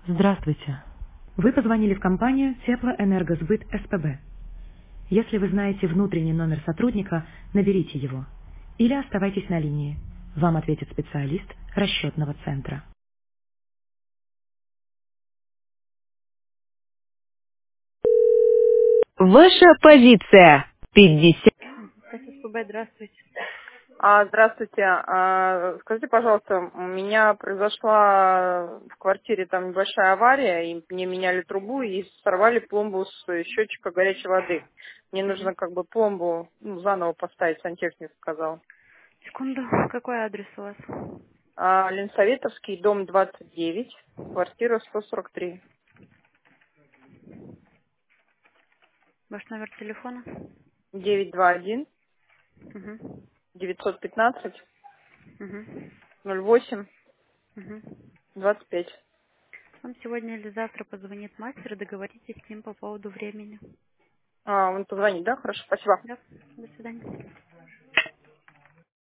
Здравствуйте. Вы позвонили в компанию Теплоэнергосбыт СПБ. Если вы знаете внутренний номер сотрудника, наберите его. Или оставайтесь на линии. Вам ответит специалист расчетного центра. Ваша позиция. 50. СПБ, здравствуйте. Здравствуйте. Скажите, пожалуйста, у меня произошла в квартире там небольшая авария, и мне меняли трубу и сорвали пломбу с счетчика горячей воды. Мне Мгм. нужно как бы пломбу заново поставить, сантехник сказал. Секунду. Какой адрес у вас? Ленсоветовский, дом 29, квартира 143, Ваш номер телефона? 921 Угу. 915 Угу. 08 Угу. 25. Вам сегодня или завтра позвонит мастер и договоритесь с ним по поводу времени. Он позвонит, да? Хорошо, спасибо. Да. До свидания.